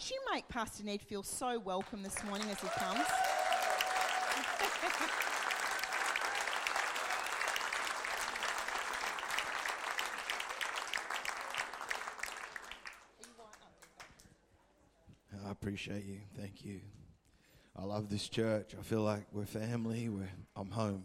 Would you make Pastor Ned feel so welcome this morning as he comes? I appreciate you. Thank you. I love this church. I feel like we're family. I'm home,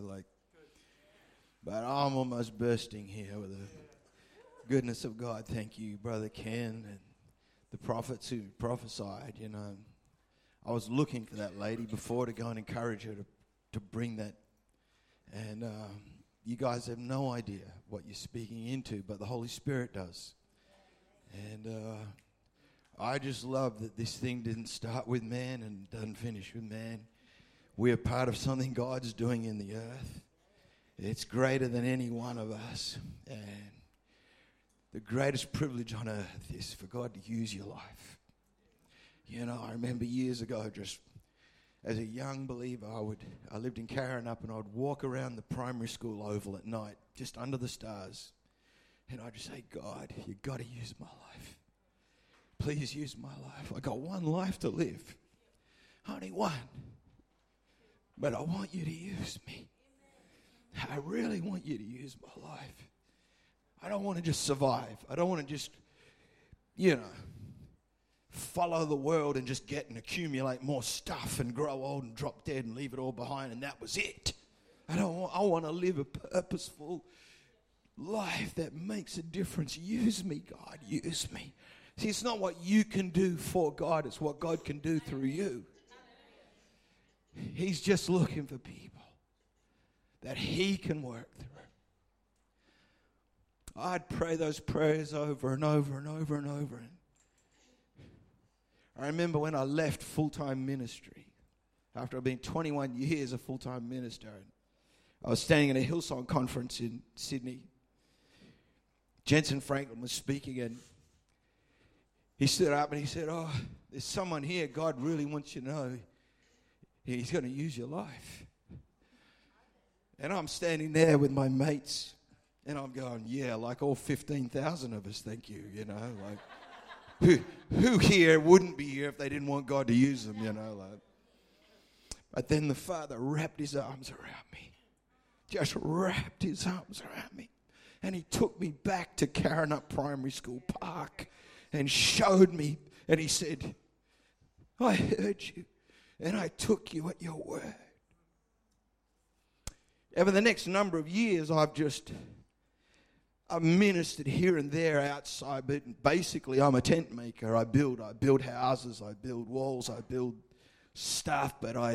But I'm almost bursting here with the goodness of God. Thank you, Brother Ken, and the prophets who prophesied. I was looking for that lady before to go and encourage her to bring that. And you guys have no idea what you're speaking into, but the Holy Spirit does. And I just love that this thing didn't start with man and doesn't finish with man. We are part of something God's doing in the earth. It's greater than any one of us. And the greatest privilege on earth is for God to use your life. I remember years ago, just as a young believer, I lived in Karrinyup, and I would walk around the primary school oval at night, just under the stars. And I'd just say, God, you've got to use my life. Please use my life. I got one life to live. Only one. But I want you to use me. I really want you to use my life. I don't want to just survive. I don't want to just, follow the world and just get and accumulate more stuff and grow old and drop dead and leave it all behind and that was it. I want to live a purposeful life that makes a difference. Use me, God. Use me. See, it's not what you can do for God. It's what God can do through you. He's just looking for people that he can work through. I'd pray those prayers over and over and over and over. I remember when I left full-time ministry, after I'd been 21 years a full-time minister, I was standing at a Hillsong conference in Sydney. Jensen Franklin was speaking, and he stood up and he said, there's someone here God really wants you to know he's going to use your life. And I'm standing there with my mates, and I'm going, yeah, like all 15,000 of us, thank you, who here wouldn't be here if they didn't want God to use them, But then the Father wrapped his arms around me, just wrapped his arms around me, and he took me back to Karrinyup Primary School Park and showed me, and he said, I heard you, and I took you at your word. Over the next number of years, I've ministered here and there outside, but basically I'm a tent maker. I build houses, I build walls, I build stuff,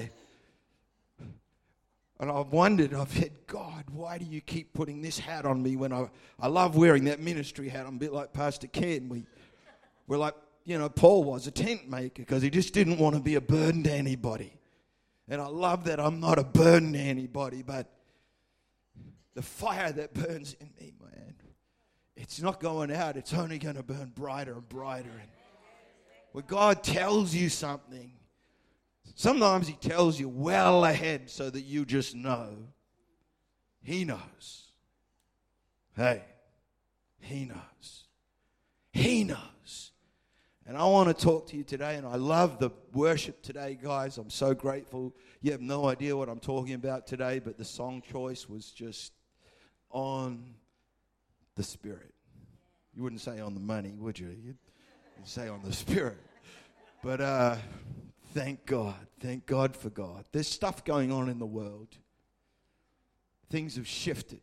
and I've wondered, I've said, God, why do you keep putting this hat on me when I love wearing that ministry hat? I'm a bit like Pastor Ken. We're like, Paul was a tent maker because he just didn't want to be a burden to anybody. And I love that I'm not a burden to anybody, but the fire that burns in me, man, it's not going out. It's only going to burn brighter and brighter. And when God tells you something, sometimes he tells you well ahead so that you just know. He knows. Hey, he knows. He knows. And I want to talk to you today, and I love the worship today, guys. I'm so grateful. You have no idea what I'm talking about today, but the song choice was just on the Spirit. You wouldn't say on the money, would you? You'd say on the Spirit. But thank God. Thank God for God. There's stuff going on in the world. Things have shifted.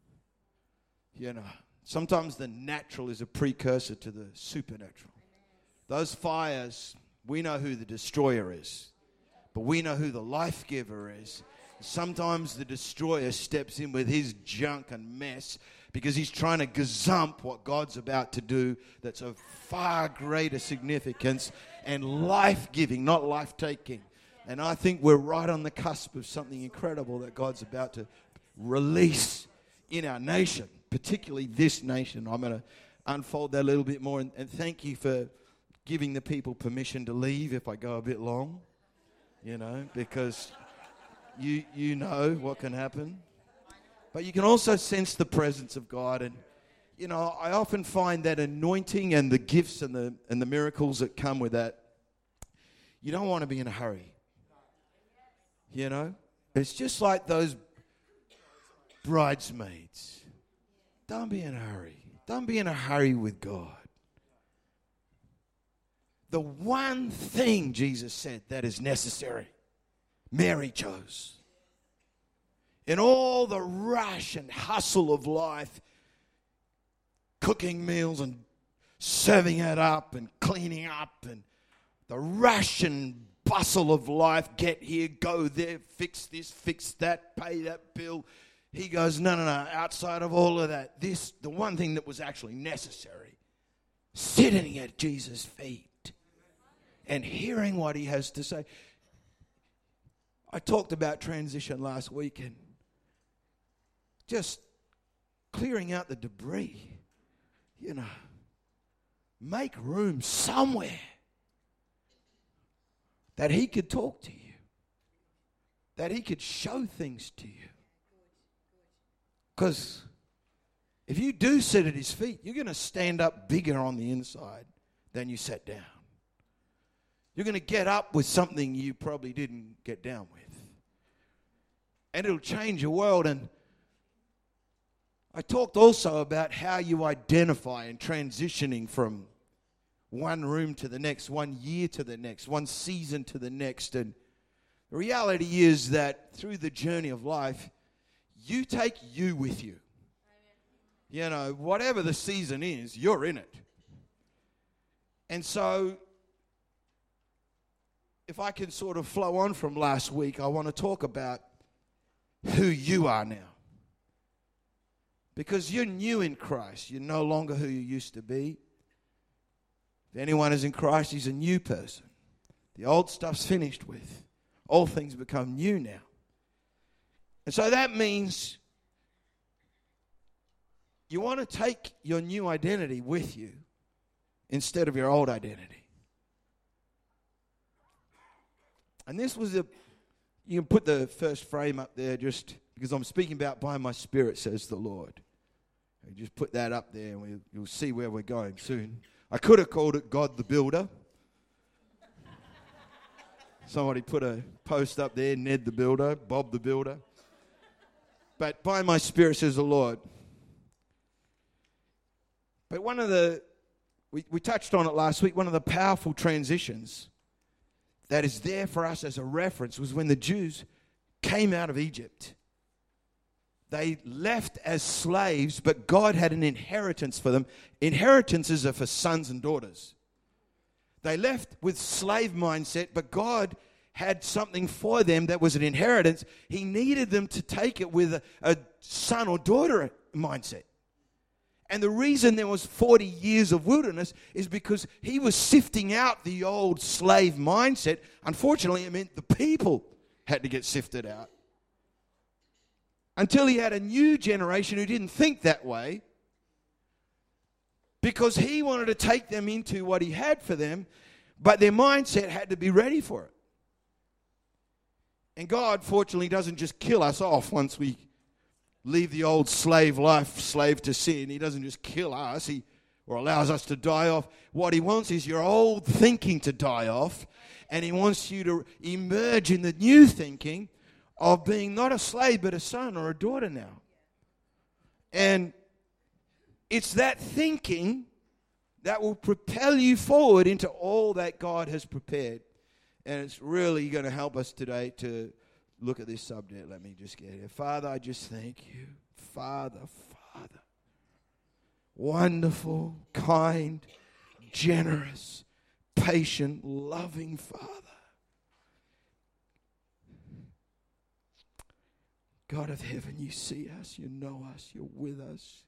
Sometimes the natural is a precursor to the supernatural. Those fires, we know who the destroyer is, but we know who the life giver is. Sometimes the destroyer steps in with his junk and mess because he's trying to gazump what God's about to do that's of far greater significance and life-giving, not life-taking. And I think we're right on the cusp of something incredible that God's about to release in our nation, particularly this nation. I'm going to unfold that a little bit more. And thank you for giving the people permission to leave if I go a bit long, because you know what can happen. But you can also sense the presence of God, and you know, I often find that anointing and the gifts and the miracles that come with that, you don't want to be in a hurry. You know? It's just like those bridesmaids. Don't be in a hurry. Don't be in a hurry with God. The one thing Jesus said that is necessary, Mary chose. In all the rush and hustle of life, cooking meals and serving it up and cleaning up and the rush and bustle of life, get here, go there, fix this, fix that, pay that bill. He goes, no, outside of all of that, the one thing that was actually necessary, sitting at Jesus' feet and hearing what he has to say. I talked about transition last week and just clearing out the debris, you know. Make room somewhere that he could talk to you, that he could show things to you. Because if you do sit at his feet, you're going to stand up bigger on the inside than you sat down. You're going to get up with something you probably didn't get down with. And it'll change your world. And I talked also about how you identify and transitioning from one room to the next, 1 year to the next, one season to the next. And the reality is that through the journey of life, you take you with you. You know, whatever the season is, you're in it. And so, if I can sort of flow on from last week, I want to talk about who you are now. Because you're new in Christ. You're no longer who you used to be. If anyone is in Christ, he's a new person. The old stuff's finished with. All things become new now. And so that means you want to take your new identity with you instead of your old identity. And this was you can put the first frame up there just because I'm speaking about by my Spirit, says the Lord. And just put that up there and you'll see where we're going soon. I could have called it God the Builder. Somebody put a post up there, Ned the Builder, Bob the Builder. But by my Spirit, says the Lord. But one of the, we touched on it last week, one of the powerful transitions that is there for us as a reference was when the Jews came out of Egypt. They left as slaves, but God had an inheritance for them. Inheritances are for sons and daughters. They left with slave mindset, but God had something for them that was an inheritance. He needed them to take it with a son or daughter mindset. And the reason there was 40 years of wilderness is because he was sifting out the old slave mindset. Unfortunately, it meant the people had to get sifted out. Until he had a new generation who didn't think that way, because he wanted to take them into what he had for them, but their mindset had to be ready for it. And God, fortunately, doesn't just kill us off once we leave the old slave life, slave to sin. He doesn't just kill us or allows us to die off. What he wants is your old thinking to die off, and he wants you to emerge in the new thinking of being not a slave but a son or a daughter now. And it's that thinking that will propel you forward into all that God has prepared. And it's really going to help us today to look at this subject. Let me just get here. Father, I just thank you. Father. Wonderful, kind, generous, patient, loving Father. God of heaven, you see us, you know us, you're with us.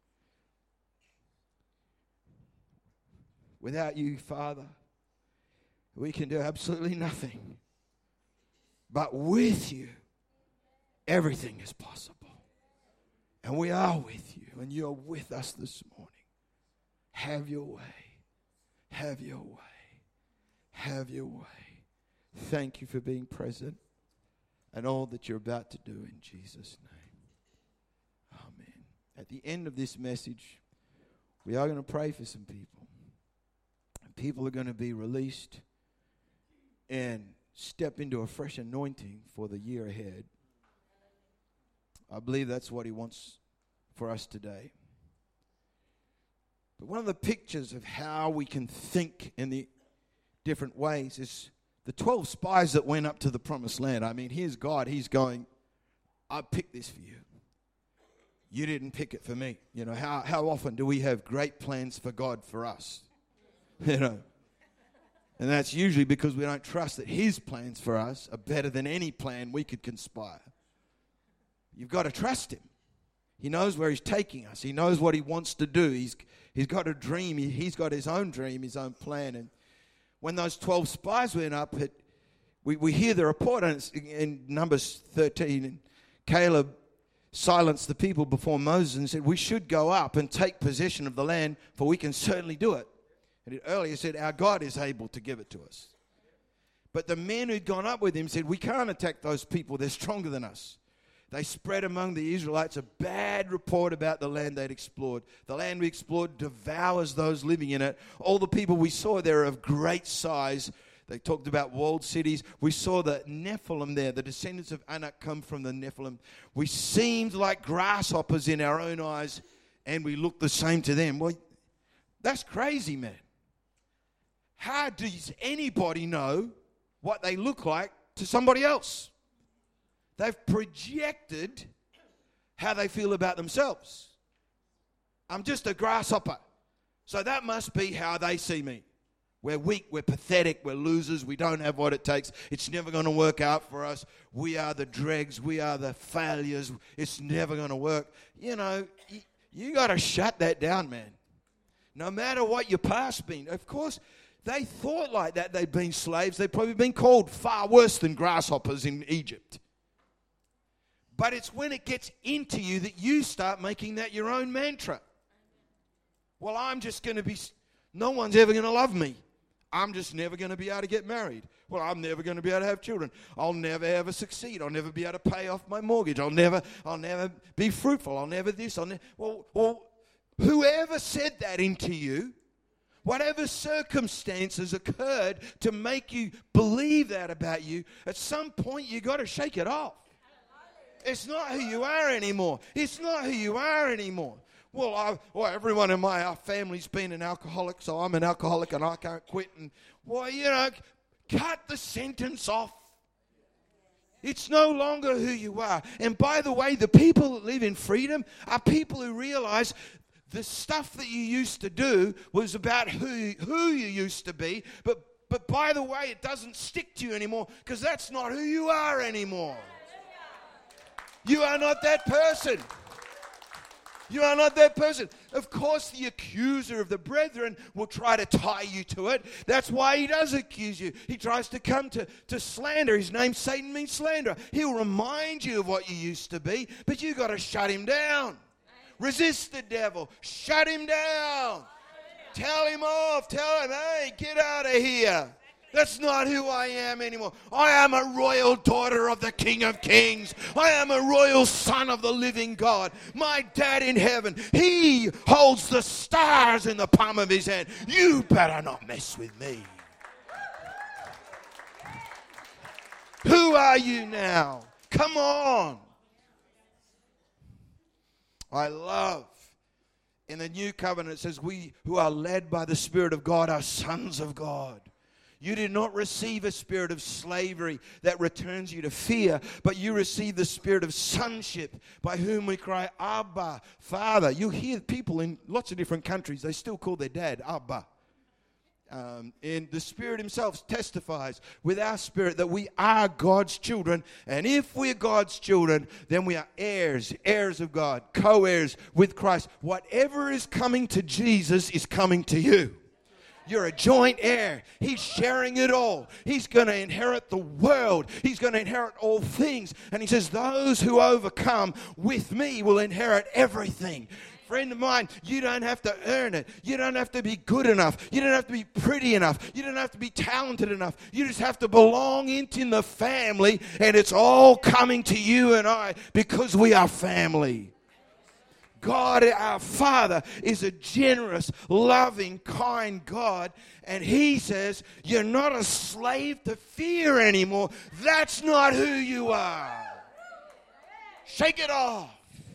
Without you, Father, we can do absolutely nothing. But with you, everything is possible. And we are with you, and you're with us this morning. Have your way. Have your way. Have your way. Thank you for being present and all that you're about to do in Jesus' name. Amen. At the end of this message, we are going to pray for some people. People are going to be released and step into a fresh anointing for the year ahead. I believe that's what he wants for us today. But one of the pictures of how we can think in the different ways is the 12 spies that went up to the promised land. I mean, here's God. He's going, I picked this for you. You didn't pick it for me. You know, how often do we have great plans for God for us? You know. And that's usually because we don't trust that his plans for us are better than any plan we could conspire. You've got to trust him. He knows where he's taking us. He knows what he wants to do. He's got a dream. He's got his own dream, his own plan. And when those 12 spies went up, we hear the report in Numbers 13. And Caleb silenced the people before Moses and said, we should go up and take possession of the land, for we can certainly do it. And it earlier said, our God is able to give it to us. But the men who'd gone up with him said, we can't attack those people. They're stronger than us. They spread among the Israelites a bad report about the land they'd explored. The land we explored devours those living in it. All the people we saw there are of great size. They talked about walled cities. We saw the Nephilim there. The descendants of Anak come from the Nephilim. We seemed like grasshoppers in our own eyes, and we looked the same to them. Well, that's crazy, man. How does anybody know what they look like to somebody else? They've projected how they feel about themselves. I'm just a grasshopper. So that must be how they see me. We're weak, we're pathetic, we're losers, we don't have what it takes. It's never going to work out for us. We are the dregs, we are the failures. It's never going to work. You know, you got to shut that down, man. No matter what your past been. Of course, they thought like that. They'd been slaves. They'd probably been called far worse than grasshoppers in Egypt. But it's when it gets into you that you start making that your own mantra. Well, I'm just going to be, no one's ever going to love me. I'm just never going to be able to get married. Well, I'm never going to be able to have children. I'll never ever succeed. I'll never be able to pay off my mortgage. I'll never be fruitful. I'll never this. Well, whoever said that into you, whatever circumstances occurred to make you believe that about you, at some point you got to shake it off. It's not who you are anymore. It's not who you are anymore. Well, everyone in our family's been an alcoholic, so I'm an alcoholic and I can't quit. And, well, you know, cut the sentence off. It's no longer who you are. And by the way, the people that live in freedom are people who realize the stuff that you used to do was about who you used to be. But by the way, it doesn't stick to you anymore because that's not who you are anymore. You are not that person. You are not that person. Of course, the accuser of the brethren will try to tie you to it. That's why he does accuse you. He tries to come to slander. His name, Satan, means slanderer. He'll remind you of what you used to be, but you've got to shut him down. Resist the devil. Shut him down. Tell him off. Tell him, hey, get out of here. That's not who I am anymore. I am a royal daughter of the King of Kings. I am a royal son of the living God. My dad in heaven, he holds the stars in the palm of his hand. You better not mess with me. Who are you now? Come on. I love in the new covenant, it says we who are led by the Spirit of God are sons of God. You did not receive a spirit of slavery that returns you to fear, but you receive the spirit of sonship by whom we cry, Abba, Father. You hear people in lots of different countries, they still call their dad Abba. And the Spirit himself testifies with our spirit that we are God's children. And if we're God's children, then we are heirs, heirs of God, co-heirs with Christ. Whatever is coming to Jesus is coming to you. You're a joint heir. He's sharing it all. He's going to inherit the world. He's going to inherit all things. And he says, those who overcome with me will inherit everything. Friend of mine, you don't have to earn it. You don't have to be good enough. You don't have to be pretty enough. You don't have to be talented enough. You just have to belong into the family, and it's all coming to you and I because we are family. God, our Father, is a generous, loving, kind God. And He says, you're not a slave to fear anymore. That's not who you are. Shake it off.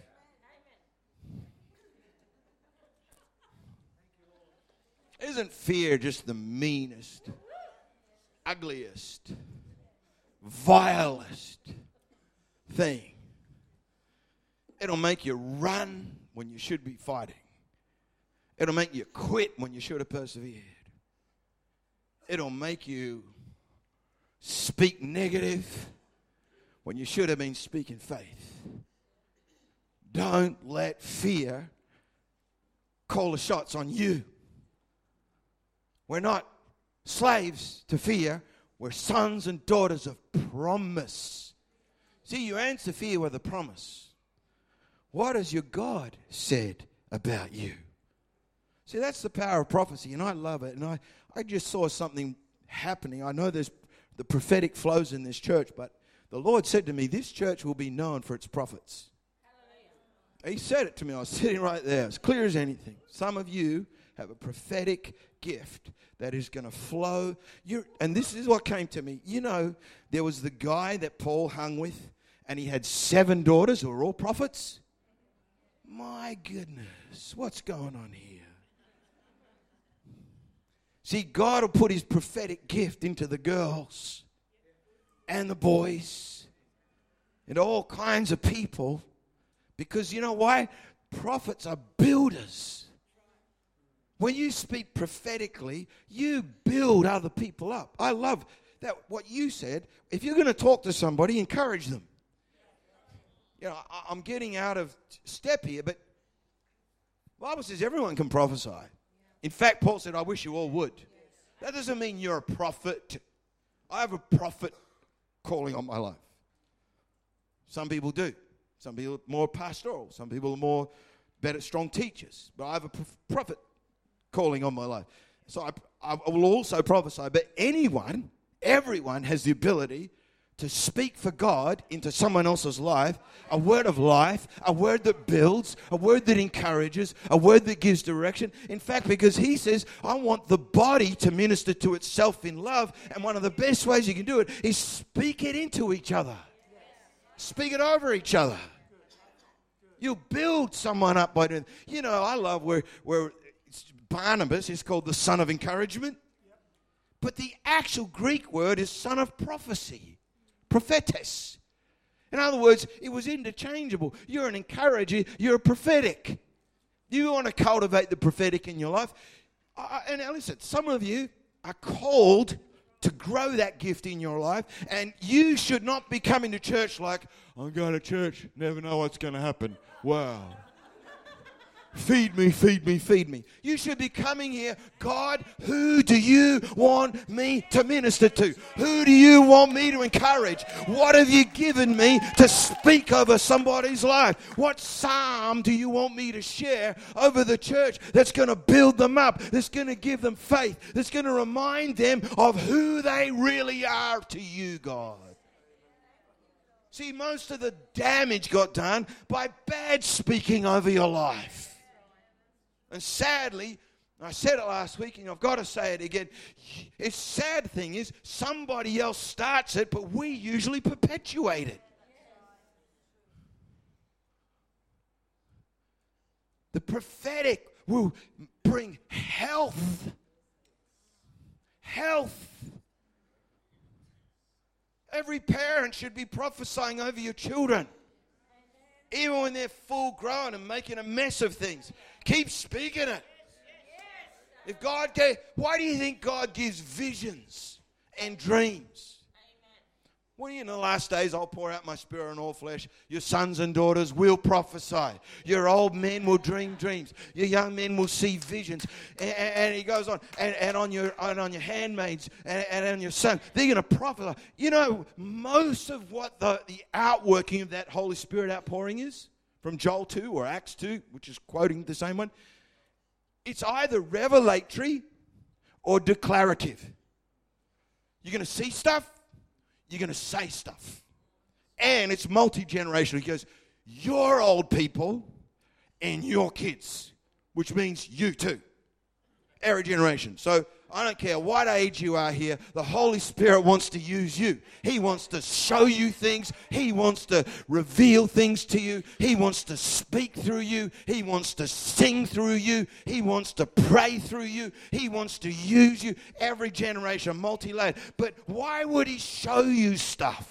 Isn't fear just the meanest, ugliest, vilest thing? It'll make you run when you should be fighting. It'll make you quit when you should have persevered. It'll make you speak negative when you should have been speaking faith. Don't let fear call the shots on you. We're not slaves to fear. We're sons and daughters of promise. See, you answer fear with a promise. What has your God said about you? See, that's the power of prophecy, and I love it. And I just saw something happening. I know there's the prophetic flows in this church, but the Lord said to me, this church will be known for its prophets. Hallelujah. He said it to me. I was sitting right there, as clear as anything. Some of you have a prophetic gift that is going to flow. And this is what came to me. You know, there was the guy that Paul hung with, and he had 7 daughters who were all prophets. My goodness, what's going on here? See, God will put His prophetic gift into the girls and the boys and all kinds of people, because you know why? Prophets are builders. When you speak prophetically, you build other people up. I love that what you said. If you're going to talk to somebody, encourage them. You know, I'm getting out of step here, but the Bible says everyone can prophesy. In fact, Paul said, I wish you all would. That doesn't mean you're a prophet. I have a prophet calling on my life. Some people do. Some people are more pastoral. Some people are more better, strong teachers. But I have a prophet calling on my life. So I will also prophesy. But everyone has the ability to speak for God into someone else's life, a word of life, a word that builds, a word that encourages, a word that gives direction. In fact, because He says, I want the body to minister to itself in love, and one of the best ways you can do it is speak it into each other. Speak it over each other. You'll build someone up by doing. You know, I love where Barnabas is called the son of encouragement, but the actual Greek word is son of prophecy. Prophetes. In other words, it was interchangeable. You're an encourager. You're a prophetic. You want to cultivate the prophetic in your life. And now listen, some of you are called to grow that gift in your life. And you should not be coming to church like, I'm going to church, never know what's going to happen. Wow. Feed me, feed me, feed me. You should be coming here, God, who do you want me to minister to? Who do you want me to encourage? What have you given me to speak over somebody's life? What psalm do you want me to share over the church that's going to build them up, that's going to give them faith, that's going to remind them of who they really are to you, God? See, most of the damage got done by bad speaking over your life. And sadly, I said it last week, and I've got to say it again. The sad thing is, somebody else starts it, but we usually perpetuate it. The prophetic will bring health. Health. Every parent should be prophesying over your children. Even when they're full grown and making a mess of things. Keep speaking it. If God gave, why do you think God gives visions and dreams? Well, in the last days, I'll pour out my spirit on all flesh. Your sons and daughters will prophesy. Your old men will dream dreams. Your young men will see visions. And he goes on. And on your handmaids and on your son, they're going to prophesy. You know, most of what the outworking of that Holy Spirit outpouring is, from Joel 2 or Acts 2, which is quoting the same one, it's either revelatory or declarative. You're going to see stuff. You're going to say stuff. And it's multi-generational. He goes, your old people and your kids, which means you too. Every generation. So I don't care what age you are here, the Holy Spirit wants to use you. He wants to show you things. He wants to reveal things to you. He wants to speak through you. He wants to sing through you. He wants to pray through you. He wants to use you. Every generation, multi-layered. But why would he show you stuff?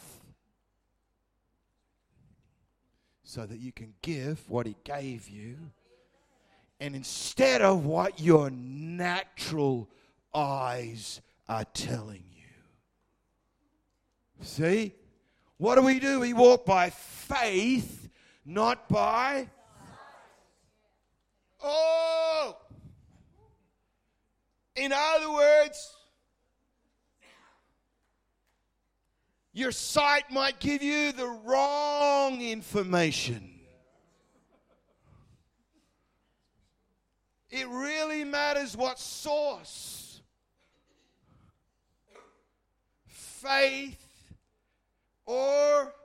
So that you can give what he gave you. And instead of what your natural eyes are telling you. See? What do? We walk by faith, not by... Oh! In other words, your sight might give you the wrong information. It really matters what source. Faith or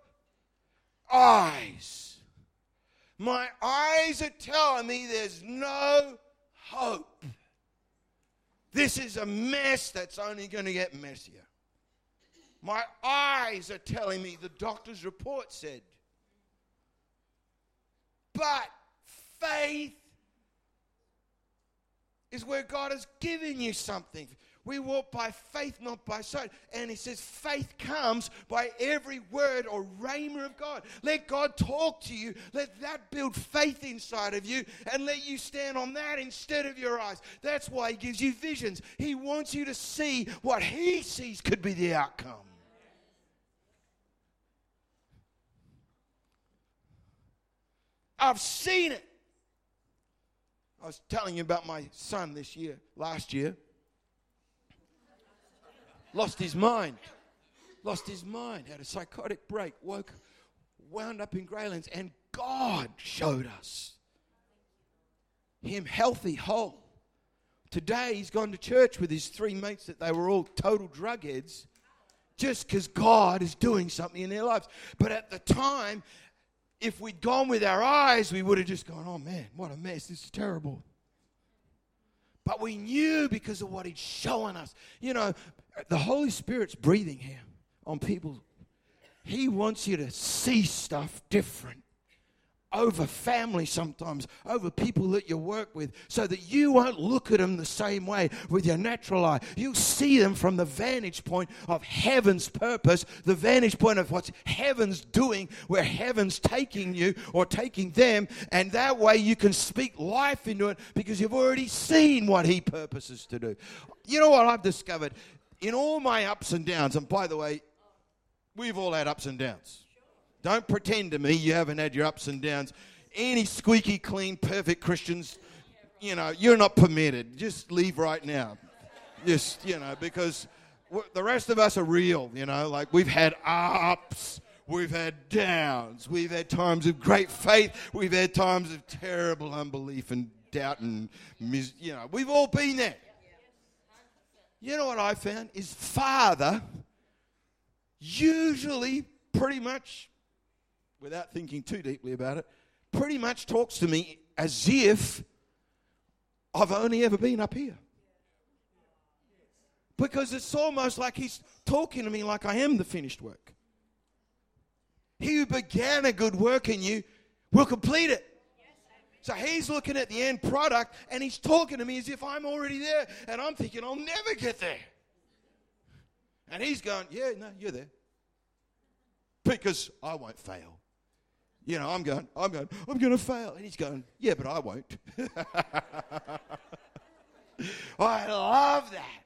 eyes. My eyes are telling me there's no hope. This is a mess that's only going to get messier. My eyes are telling me the doctor's report said. But faith is where God has given you something. We walk by faith, not by sight. And he says faith comes by every word or rhema of God. Let God talk to you. Let that build faith inside of you and let you stand on that instead of your eyes. That's why he gives you visions. He wants you to see what he sees could be the outcome. I've seen it. I was telling you about my son last year. Lost his mind, had a psychotic break, wound up in Greylands, and God showed us him healthy, whole. Today he's gone to church with his 3 mates that they were all total drug heads just because God is doing something in their lives. But at the time, if we'd gone with our eyes, we would have just gone, oh man, what a mess, this is terrible. But we knew because of what he'd shown us. You know, the Holy Spirit's breathing here on people. He wants you to see stuff different. Over family sometimes, over people that you work with, so that you won't look at them the same way with your natural eye. You'll see them from the vantage point of heaven's purpose, the vantage point of what heaven's doing, where heaven's taking you or taking them, and that way you can speak life into it because you've already seen what he purposes to do. You know what I've discovered? In all my ups and downs, and by the way, we've all had ups and downs. Don't pretend to me you haven't had your ups and downs. Any squeaky clean, perfect Christians, you know, you're not permitted. Just leave right now. Just, you know, because the rest of us are real, you know. Like we've had ups, we've had downs, we've had times of great faith, we've had times of terrible unbelief and doubt and, you know, we've all been there. You know what I found is Father usually pretty much, without thinking too deeply about it, pretty much talks to me as if I've only ever been up here. Because it's almost like he's talking to me like I am the finished work. He who began a good work in you will complete it. So he's looking at the end product and he's talking to me as if I'm already there. And I'm thinking, I'll never get there. And he's going, yeah, no, you're there. Because I won't fail. You know, I'm going to fail. And he's going, yeah, but I won't. I love that.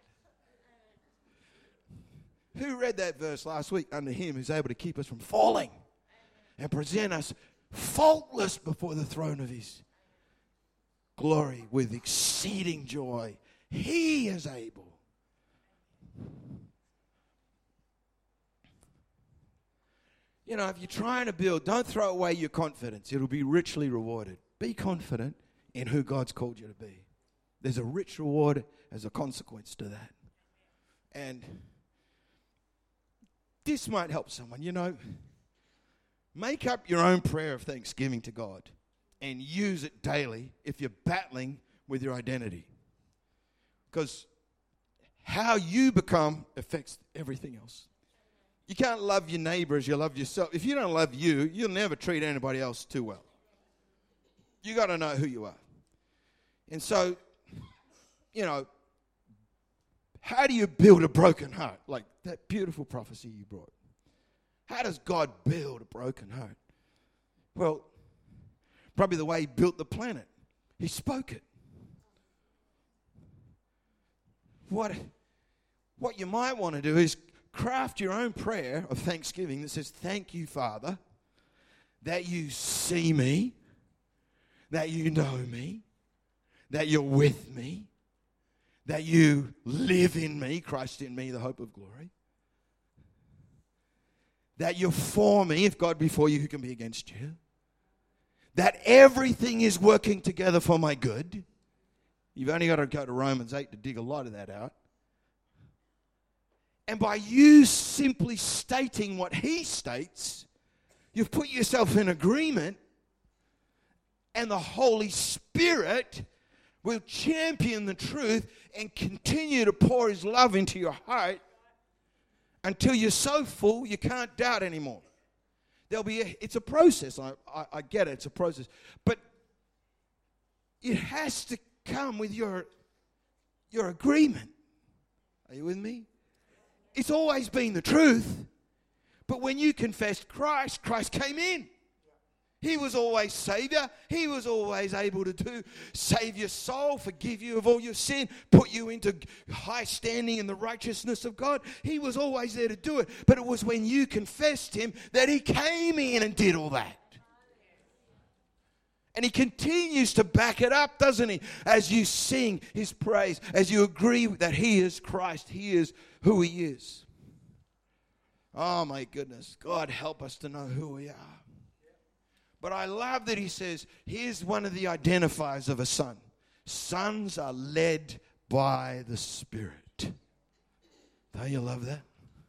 Who read that verse last week? Under him who's able to keep us from falling and present us faultless before the throne of his glory with exceeding joy. He is able. You know, if you're trying to build, don't throw away your confidence. It'll be richly rewarded. Be confident in who God's called you to be. There's a rich reward as a consequence to that. And this might help someone, you know. Make up your own prayer of thanksgiving to God and use it daily if you're battling with your identity. Because how you become affects everything else. You can't love your neighbor as you love yourself. If you don't love you, you'll never treat anybody else too well. You got to know who you are. And so, how do you build a broken heart? Like that beautiful prophecy you brought. How does God build a broken heart? Well, probably the way he built the planet. He spoke it. What you might want to do is craft your own prayer of thanksgiving that says, thank you, Father, that you see me, that you know me, that you're with me, that you live in me, Christ in me, the hope of glory, that you're for me, if God be for you, who can be against you, that everything is working together for my good. You've only got to go to Romans 8 to dig a lot of that out. And by you simply stating what he states, you've put yourself in agreement, and the Holy Spirit will champion the truth and continue to pour his love into your heart until you're so full you can't doubt anymore. It's a process. I get it. It's a process. But it has to come with your agreement. Are you with me? It's always been the truth. But when you confessed Christ, Christ came in. He was always Savior. He was always able to save your soul, forgive you of all your sin, put you into high standing in the righteousness of God. He was always there to do it. But it was when you confessed him that he came in and did all that. And he continues to back it up, doesn't he? As you sing his praise, as you agree that he is Christ, he is who he is. Oh my goodness. God, help us to know who we are. But I love that he says, here's one of the identifiers of a son. Sons are led by the Spirit. Don't you love that?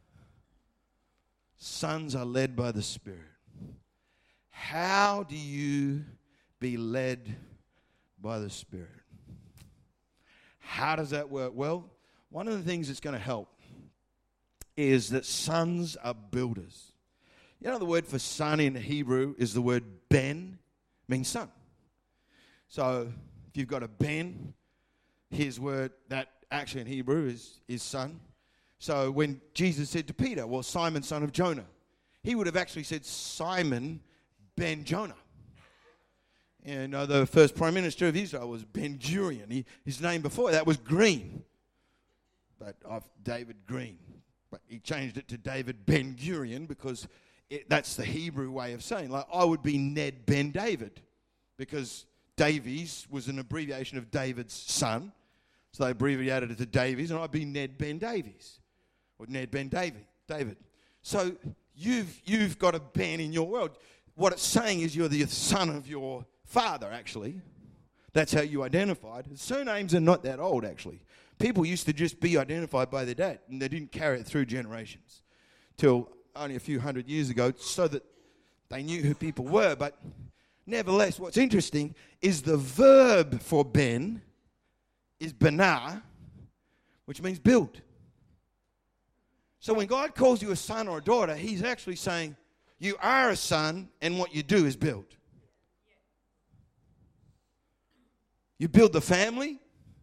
Sons are led by the Spirit. How do you be led by the Spirit? How does that work? Well, one of the things that's going to help is that sons are builders. You know, the word for son in Hebrew is the word ben, means son. So if you've got a ben, his word that actually in Hebrew is son. So when Jesus said to Peter, well, Simon, son of Jonah, he would have actually said Simon ben Jonah. And the first prime minister of Israel was Ben Gurion. His name before that was Green, but of David Green. But he changed it to David Ben Gurion because that's the Hebrew way of saying. Like I would be Ned Ben David because Davies was an abbreviation of David's son. So they abbreviated it to Davies, and I'd be Ned Ben Davies or Ned Ben David. So you've got a Ben in your world. What it's saying is you're the son of your father, actually. That's how you identified. Surnames are not that old, actually. People used to just be identified by their dad, and they didn't carry it through generations till only a few hundred years ago so that they knew who people were. But nevertheless, what's interesting is the verb for Ben is banah, which means build. So when God calls you a son or a daughter, he's actually saying, you are a son, and what you do is build. You build the family.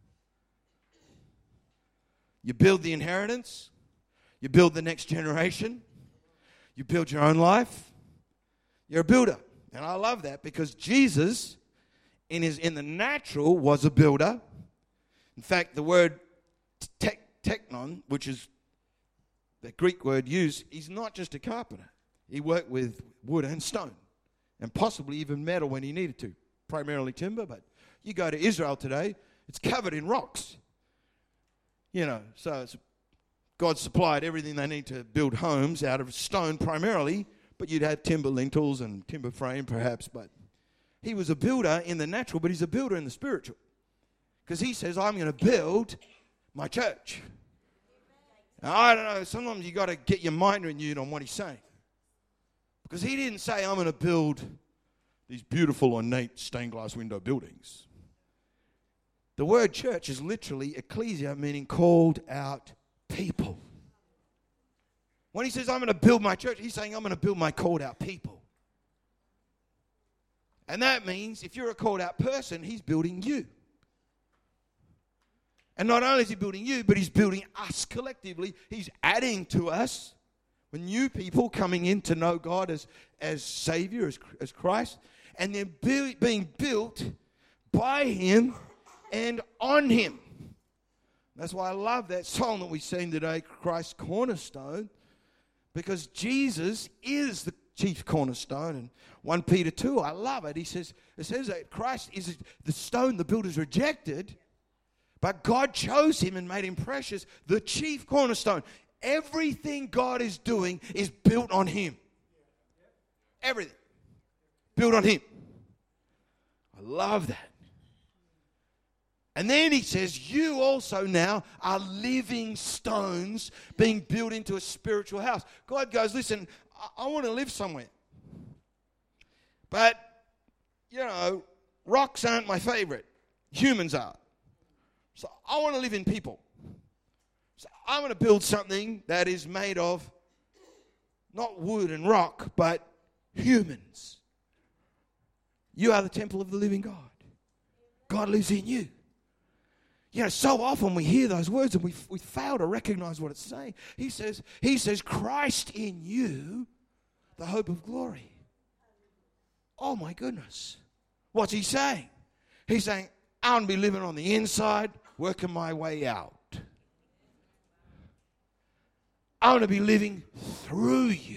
You build the inheritance. You build the next generation. You build your own life. You're a builder. And I love that because Jesus, in the natural, was a builder. In fact, the word teknon, which is the Greek word used, he's not just a carpenter. He worked with wood and stone, and possibly even metal when he needed to, primarily timber. But you go to Israel today, it's covered in rocks. You know, so God supplied everything they need to build homes out of stone primarily, but you'd have timber lintels and timber frame perhaps. But he was a builder in the natural, but he's a builder in the spiritual. Because he says, I'm going to build my church. Now, I don't know, sometimes you got to get your mind renewed on what he's saying. Because he didn't say, I'm going to build these beautiful, ornate stained glass window buildings. The word church is literally ecclesia, meaning called out people. When he says, I'm going to build my church, he's saying, I'm going to build my called out people. And that means if you're a called out person, he's building you. And not only is he building you, but he's building us collectively. He's adding to us with new people coming in to know God as Savior, as Christ. And they're being built by him and on him. That's why I love that song that we sing today, Christ Cornerstone, because Jesus is the chief cornerstone. And 1 Peter 2, I love it. It says that Christ is the stone the builders rejected, but God chose him and made him precious, the chief cornerstone. Everything God is doing is built on him. Everything. Built on him. I love that. And then he says, you also now are living stones being built into a spiritual house. God goes, listen, I want to live somewhere. But, rocks aren't my favorite. Humans are. So I want to live in people. So I'm going to build something that is made of not wood and rock, but humans. You are the temple of the living God. God lives in you. So often we hear those words and we fail to recognize what it's saying. He says, Christ in you, the hope of glory. Oh my goodness. What's he saying? He's saying, I want to be living on the inside, working my way out. I want to be living through you.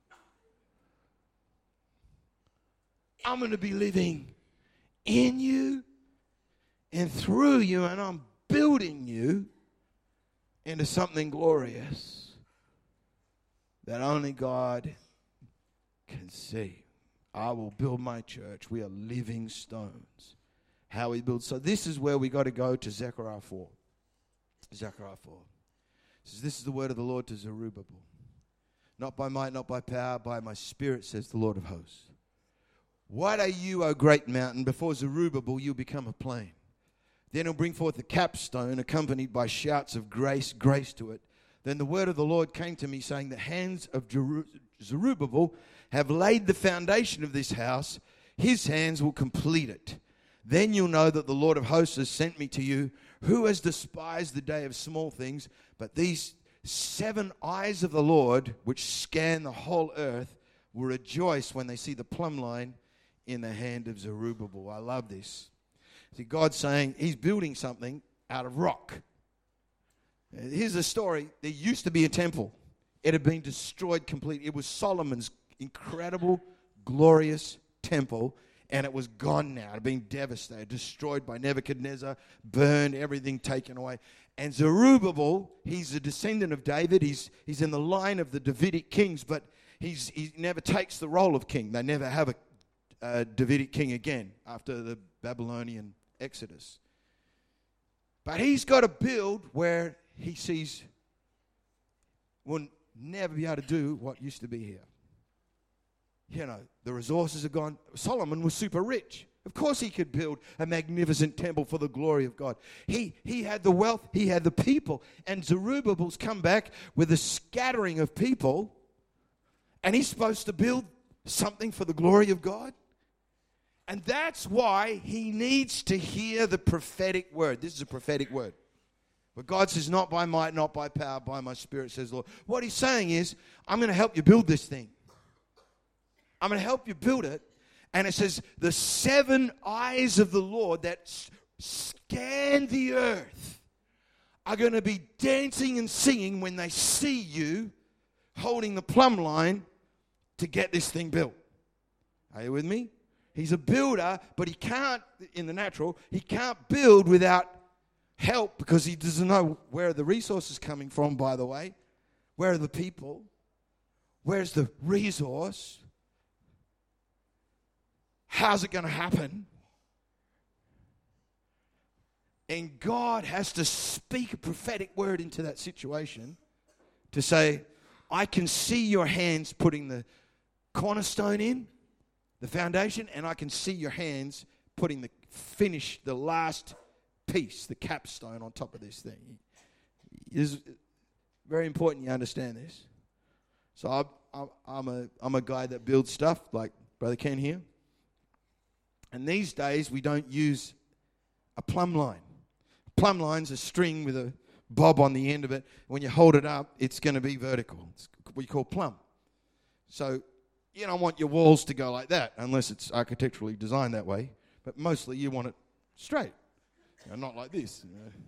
I'm going to be living in you and through you, and I'm building you into something glorious that only God can see. I will build my church. We are living stones. How we build. So this is where we got to go to Zechariah 4. Zechariah 4. It says, this is the word of the Lord to Zerubbabel. Not by might, not by power, by my spirit, says the Lord of hosts. What are you, O great mountain? Before Zerubbabel, you'll become a plain. Then he'll bring forth the capstone, accompanied by shouts of grace, grace to it. Then the word of the Lord came to me, saying, the hands of Zerubbabel have laid the foundation of this house. His hands will complete it. Then you'll know that the Lord of hosts has sent me to you. Who has despised the day of small things? But these 7 eyes of the Lord, which scan the whole earth, will rejoice when they see the plumb line in the hand of Zerubbabel. I love this. See, God's saying he's building something out of rock. Here's the story. There used to be a temple. It had been destroyed completely. It was Solomon's incredible, glorious temple, and it was gone now. It had been devastated, destroyed by Nebuchadnezzar, burned, everything taken away. And Zerubbabel, he's a descendant of David. He's in the line of the Davidic kings, but he never takes the role of king. They never have a Davidic king again after the Babylonian Exodus. But he's got to build where he sees will never be able to do what used to be here. The resources are gone. Solomon was super rich. Of course he could build a magnificent temple for the glory of God. He had the wealth, he had the people. And Zerubbabel's come back with a scattering of people, and he's supposed to build something for the glory of God. And that's why he needs to hear the prophetic word. This is a prophetic word. But God says, not by might, not by power, by my spirit, says the Lord. What he's saying is, I'm going to help you build this thing. I'm going to help you build it. And it says, the 7 eyes of the Lord that scan the earth are going to be dancing and singing when they see you holding the plumb line to get this thing built. Are you with me? He's a builder, but he can't, in the natural, he can't build without help because he doesn't know where are the resources coming from, by the way. Where are the people? Where's the resource? How's it going to happen? And God has to speak a prophetic word into that situation to say, I can see your hands putting the cornerstone in. the foundation, and I can see your hands putting the last piece, the capstone on top of this thing. It's very important you understand this. So I'm a guy that builds stuff, like Brother Ken here. And these days we don't use a plumb line. A plumb line's a string with a bob on the end of it. When you hold it up, it's going to be vertical. It's what we call plumb. So you don't want your walls to go like that unless it's architecturally designed that way. But mostly you want it straight, not like this.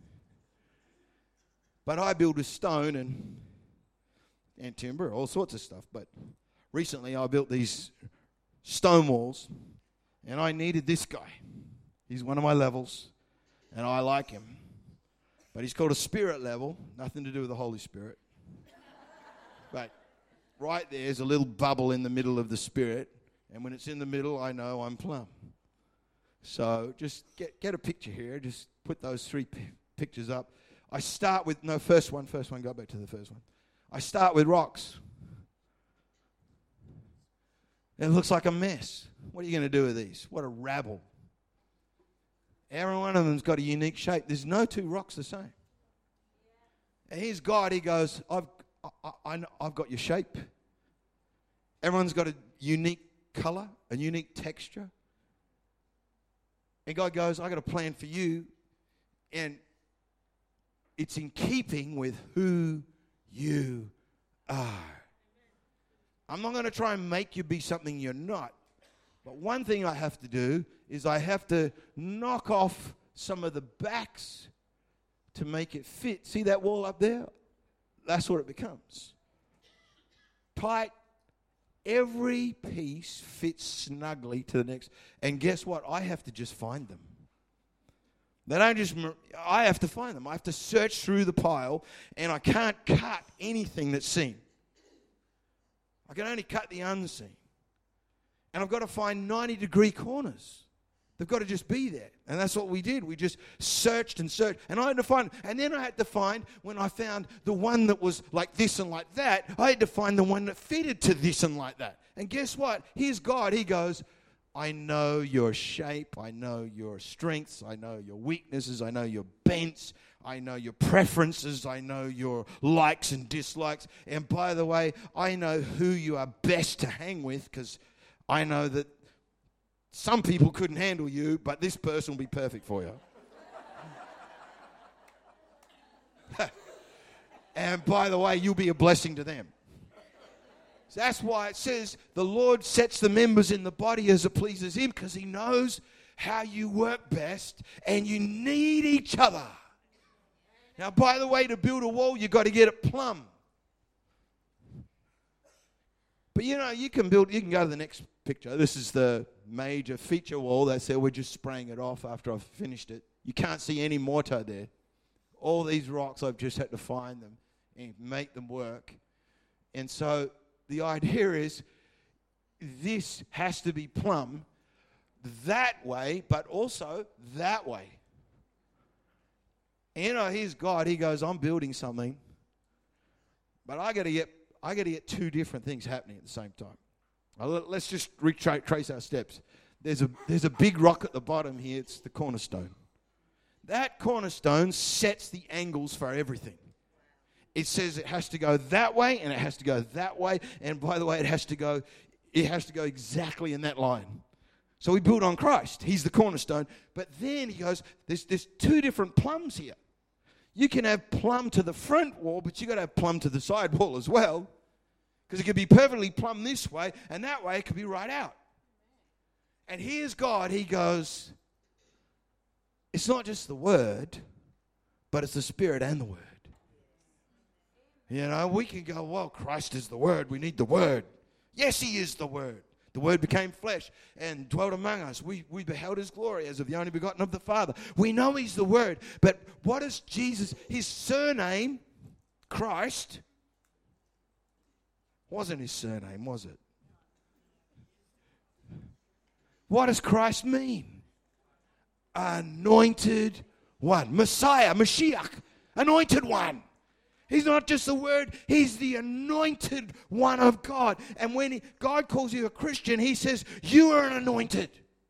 But I build with stone and timber, all sorts of stuff. But recently I built these stone walls, and I needed this guy. He's one of my levels, and I like him. But he's called a spirit level, nothing to do with the Holy Spirit. But right there's a little bubble in the middle of the spirit, and when it's in the middle, I know I'm plumb. So just get a picture here. Just put those three pictures up. I start with, first one, go back to the first one. I start with rocks. It looks like a mess. What are you going to do with these? What a rabble. Every one of them's got a unique shape. There's no two rocks the same. And here's God. He goes, I've got your shape. Everyone's got a unique color, a unique texture. And God goes, I got a plan for you. And it's in keeping with who you are. I'm not going to try and make you be something you're not. But one thing I have to do is I have to knock off some of the backs to make it fit. See that wall up there? That's what it becomes. Tight. Every piece fits snugly to the next. And guess what? I have to just find them. I have to find them. I have to search through the pile, and I can't cut anything that's seen. I can only cut the unseen. And I've got to find 90-degree corners. They've got to just be there. And that's what we did. We just searched and searched. And I had to find, and then I had to find, when I found the one that was like this and like that, I had to find the one that fitted to this and like that. And guess what? Here's God. He goes, I know your shape. I know your strengths. I know your weaknesses. I know your bents. I know your preferences. I know your likes and dislikes. And by the way, I know who you are best to hang with, because I know that some people couldn't handle you, but this person will be perfect for you. And by the way, you'll be a blessing to them. So that's why it says the Lord sets the members in the body as it pleases him, because he knows how you work best, and you need each other. Now, by the way, to build a wall, you've got to get it plumb. But you can go to the next picture. This is the major feature wall. They said we're just spraying it off after I've finished it. You can't see any mortar there. All these rocks, I've just had to find them and make them work. And so the idea is this has to be plumb that way, but also that way. And here's God. He goes, I'm building something, but I got to get two different things happening at the same time. Let's just retrace our steps. There's a big rock at the bottom here. It's the cornerstone. That cornerstone sets the angles for everything. It says it has to go that way, and it has to go that way. And by the way, it has to go exactly in that line. So we build on Christ. He's the cornerstone. But then he goes, there's two different plumbs here. You can have plumb to the front wall, but you got to have plumb to the side wall as well. Because it could be perfectly plumb this way, and that way it could be right out. And here's God. He goes, it's not just the Word, but it's the Spirit and the Word. We can go, well, Christ is the Word. We need the Word. Yes, He is the Word. The Word became flesh and dwelt among us. We beheld His glory as of the only begotten of the Father. We know He's the Word. But what is Jesus? His surname, Christ, wasn't His surname, was it? What does Christ mean? Anointed one. Messiah, Mashiach, anointed one. He's not just the Word, He's the anointed one of God. And when God calls you a Christian, He says, you are an anointed.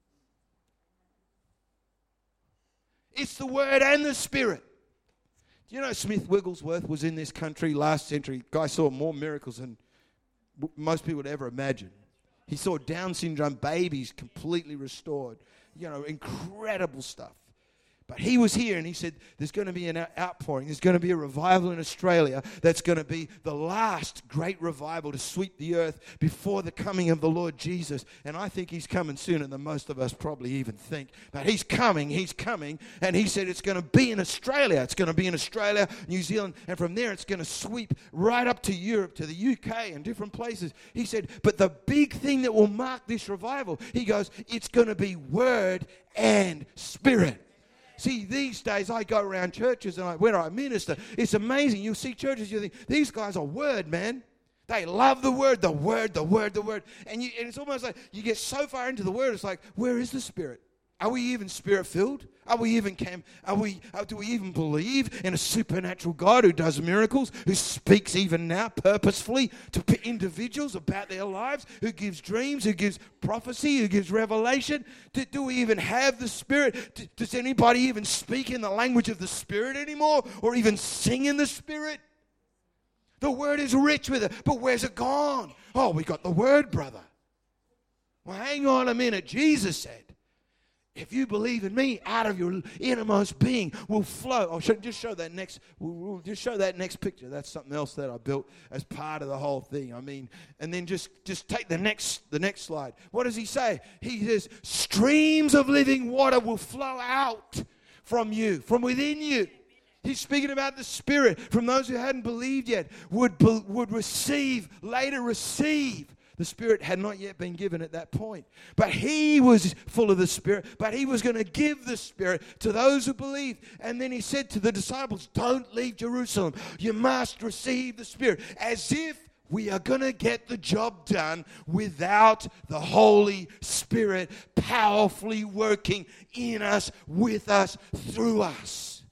It's the Word and the Spirit. Do you know Smith Wigglesworth was in this country last century? Guy saw more miracles than most people would ever imagine. He saw Down syndrome babies completely restored. You know, incredible stuff. But he was here and he said there's going to be an outpouring. There's going to be a revival in Australia that's going to be the last great revival to sweep the earth before the coming of the Lord Jesus. And I think He's coming sooner than most of us probably even think. But He's coming. And He said it's going to be in Australia. It's going to be in Australia, New Zealand, and from there it's going to sweep right up to Europe, to the UK and different places. He said, but the big thing that will mark this revival, he goes, it's going to be Word and Spirit. See, these days I go around churches and where I minister, it's amazing. You'll see churches, you think, these guys are Word, man. They love the Word, the Word, the Word, the Word. And it's almost like you get so far into the Word, it's like, where is the Spirit? Are we even Spirit-filled? Do we even believe in a supernatural God who does miracles, who speaks even now purposefully to individuals about their lives, who gives dreams, who gives prophecy, who gives revelation? Do we even have the Spirit? Does anybody even speak in the language of the Spirit anymore, or even sing in the Spirit? The Word is rich with it, but where's it gone? Oh, we got the Word, brother. Well, hang on a minute. Jesus said, if you believe in me, out of your innermost being will flow. We'll just show that next picture. That's something else that I built as part of the whole thing. I mean, and then just take the next slide. What does he say? He says, streams of living water will flow out from you, from within you. He's speaking about the Spirit. From those who hadn't believed yet would later receive. The Spirit had not yet been given at that point. But he was full of the Spirit. But he was going to give the Spirit to those who believed. And then he said to the disciples, don't leave Jerusalem. You must receive the Spirit. As if we are going to get the job done without the Holy Spirit powerfully working in us, with us, through us.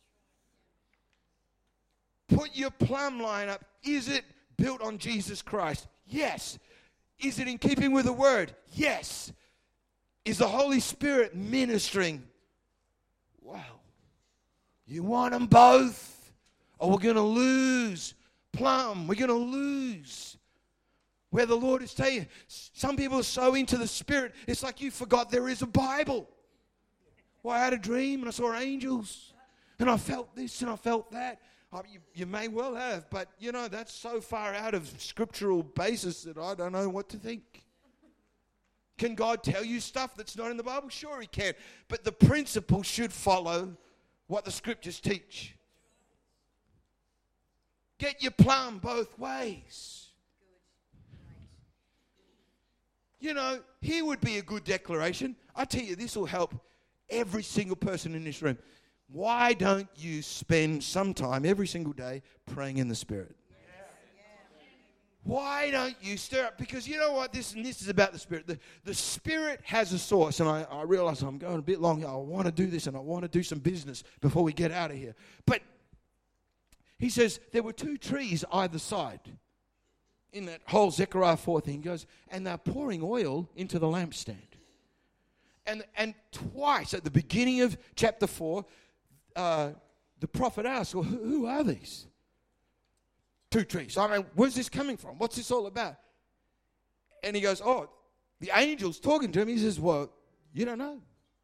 Put your plumb line up. Is it built on Jesus Christ? Yes. Is it in keeping with the Word? Yes. Is the Holy Spirit ministering? Wow. You want them both? Or we're going to lose plumb. We're going to lose. Where the Lord is saying, some people are so into the Spirit, it's like you forgot there is a Bible. Well, I had a dream and I saw angels. And I felt this and I felt that. You may well have, but, that's so far out of scriptural basis that I don't know what to think. Can God tell you stuff that's not in the Bible? Sure He can. But the principle should follow what the scriptures teach. Get your plumb both ways. Here would be a good declaration. I tell you, this will help every single person in this room. Why don't you spend some time every single day praying in the Spirit? Why don't you stir up? Because you know what? This is about the Spirit. The Spirit has a source. And I realize I'm going a bit long. I want to do this and I want to do some business before we get out of here. But he says there were two trees either side. In that whole Zechariah 4 thing, he goes, and they're pouring oil into the lampstand. And twice at the beginning of chapter 4, the prophet asked, well, who are these two trees? I mean, where's this coming from? What's this all about? And he goes, the angel's talking to him. He says, well, you don't know.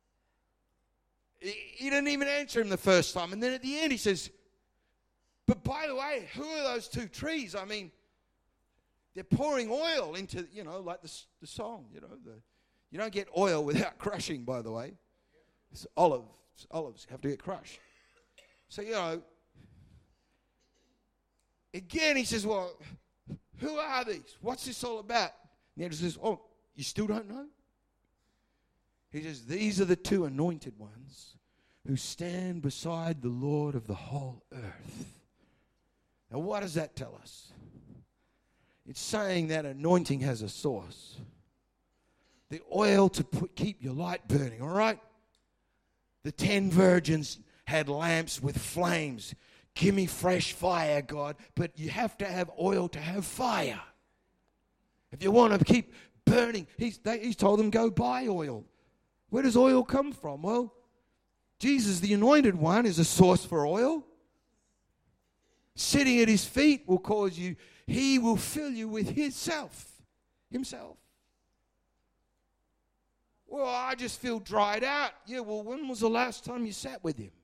He didn't even answer him the first time. And then at the end he says, but by the way, who are those two trees? I mean, they're pouring oil into, like the song, you don't get oil without crushing, by the way. It's olives have to get crushed. So, again he says, well, who are these? What's this all about? And the angel says, you still don't know? He says, these are the two anointed ones who stand beside the Lord of the whole earth. Now, what does that tell us? It's saying that anointing has a source. The oil to keep your light burning, all right? The 10 virgins had lamps with flames. give me fresh fire, God. But you have to have oil to have fire. If you want to keep burning, he's told them, go buy oil. Where does oil come from? Well, Jesus, the Anointed One, is a source for oil. Sitting at his feet will cause you, he will fill you with himself. Well, I just feel dried out. Yeah, well, when was the last time you sat with him?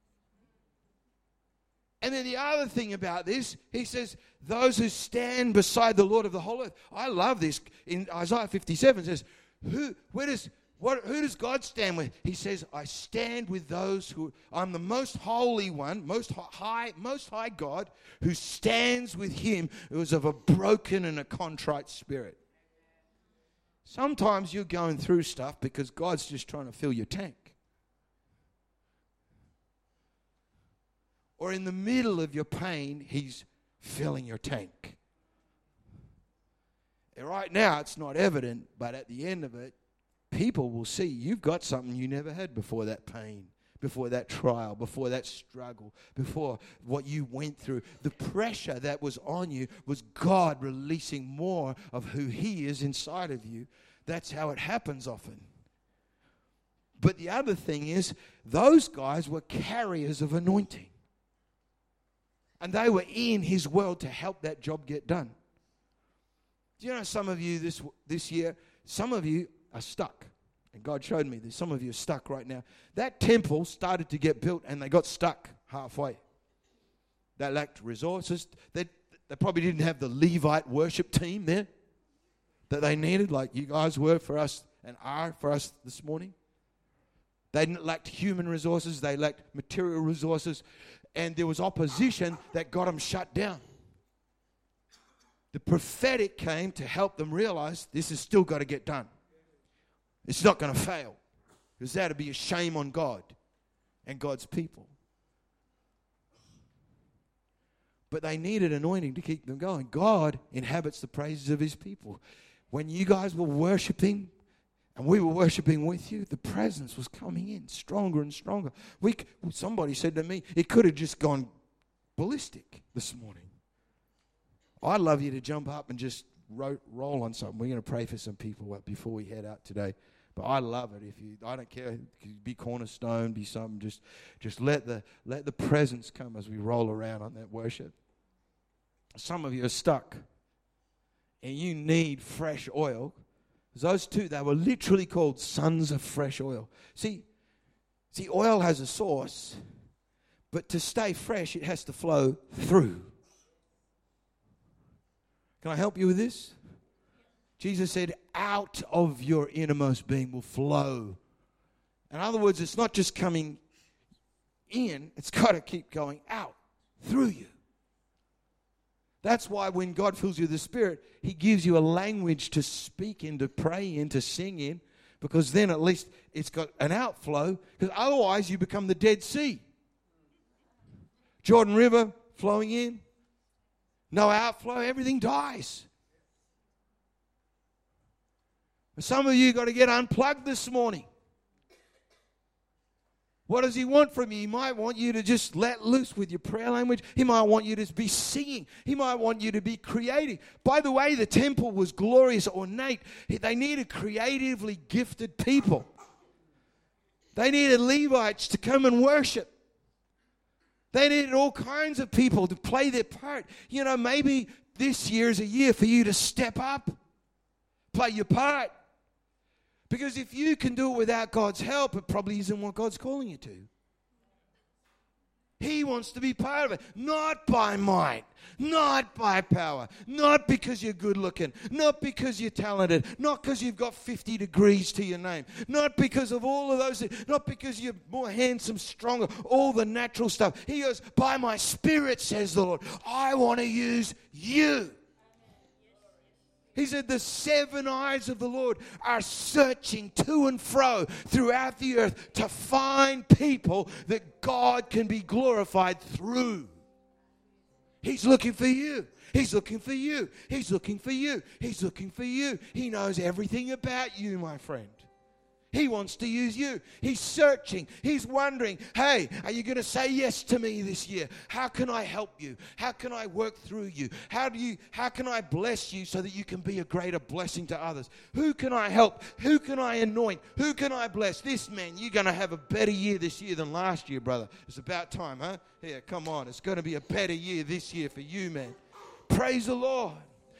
And then the other thing about this, he says, those who stand beside the Lord of the whole earth. I love this. In Isaiah 57, it says, who does God stand with? He says, I stand with those who, I'm the most holy one, most high God, who stands with him who is of a broken and a contrite spirit. Sometimes you're going through stuff because God's just trying to fill your tank. Or in the middle of your pain, he's filling your tank. And right now, it's not evident, but at the end of it, people will see you've got something you never had before that pain, before that trial, before that struggle, before what you went through. The pressure that was on you was God releasing more of who he is inside of you. That's how it happens often. But the other thing is, those guys were carriers of anointing. And they were in his world to help that job get done. Do you know some of you this year, some of you are stuck. And God showed me this. Some of you are stuck right now. That temple started to get built and they got stuck halfway. They lacked resources. They probably didn't have the Levite worship team there that they needed, like you guys were for us and are for us this morning. They lacked human resources. They lacked material resources. And there was opposition that got them shut down. The prophetic came to help them realize this has still got to get done. It's not going to fail. Because that would be a shame on God and God's people. But they needed anointing to keep them going. God inhabits the praises of his people. When you guys were worshiping, and we were worshiping with you, the presence was coming in stronger and stronger. Somebody said to me, it could have just gone ballistic this morning. I'd love you to jump up and just roll on something. We're going to pray for some people before we head out today. But I love it. I don't care. Be Cornerstone, be something. Just let the presence come as we roll around on that worship. Some of you are stuck, and you need fresh oil. Those two, they were literally called sons of fresh oil. See, oil has a source, but to stay fresh, it has to flow through. Can I help you with this? Jesus said, out of your innermost being will flow. In other words, it's not just coming in, it's got to keep going out through you. That's why when God fills you with the Spirit, he gives you a language to speak in, to pray in, to sing in, because then at least it's got an outflow, because otherwise you become the Dead Sea. Jordan River flowing in, no outflow, everything dies. Some of you got to get unplugged this morning. What does he want from you? He might want you to just let loose with your prayer language. He might want you to be singing. He might want you to be creating. By the way, the temple was glorious, ornate. They needed creatively gifted people. They needed Levites to come and worship. They needed all kinds of people to play their part. You know, maybe this year is a year for you to step up, play your part. Because if you can do it without God's help, it probably isn't what God's calling you to. He wants to be part of it. Not by might, not by power, not because you're good looking, not because you're talented, not because you've got 50 degrees to your name, not because of all of those things, not because you're more handsome, stronger, all the natural stuff. He goes, by my Spirit, says the Lord, I want to use you. He said the seven eyes of the Lord are searching to and fro throughout the earth to find people that God can be glorified through. He's looking for you. He's looking for you. He's looking for you. He's looking for you. He knows everything about you, my friend. He wants to use you. He's searching. He's wondering, hey, are you going to say yes to me this year? How can I help you? How can I work through you? How can I bless you so that you can be a greater blessing to others? Who can I help? Who can I anoint? Who can I bless? This man, you're going to have a better year this year than last year, brother. It's about time, huh? Yeah, come on. It's going to be a better year this year for you, man. Praise the Lord.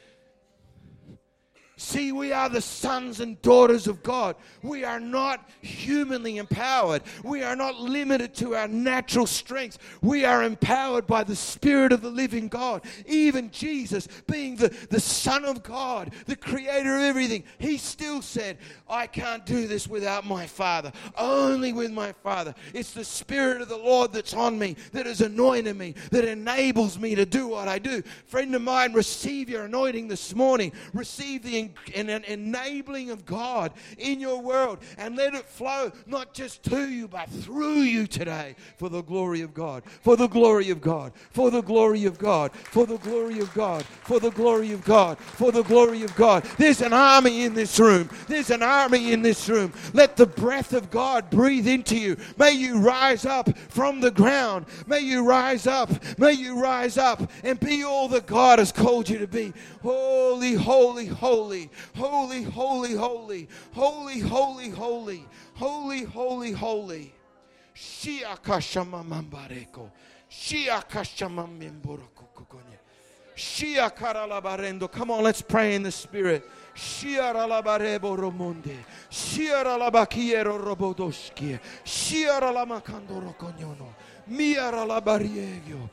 See, we are the sons and daughters of God. We are not humanly empowered. We are not limited to our natural strengths. We are empowered by the Spirit of the living God. Even Jesus, being the Son of God, the creator of everything, he still said, I can't do this without my Father. Only with my Father. It's the Spirit of the Lord that's on me, that has anointed me, that enables me to do what I do. Friend of mine, receive your anointing this morning. Receive the an enabling of God in your world, and let it flow not just to you but through you today, for the glory of God, for the glory of God, for the glory of God, for the glory of God, for the glory of God, for the glory of God. There's an army in this room. There's an army in this room. Let the breath of God breathe into you. May you rise up from the ground. May you rise up. May you rise up and be all that God has called you to be. Holy, holy, holy. Holy, holy, holy, holy, holy, holy, holy, holy, holy. Shiakashamamambareko. Shiakashamamimburokukukonye. Shiakaralabarendo. Come on, let's pray in the Spirit. Shiaralabarebo romonde. Shiaralabakiero robodoshki. Shiaralamakandorokonyono. Miaralabariego.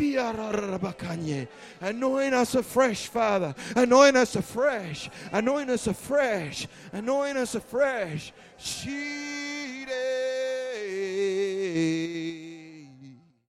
Anoint us afresh, Father. Anoint us afresh. Anoint us afresh. Anoint us afresh. Shire.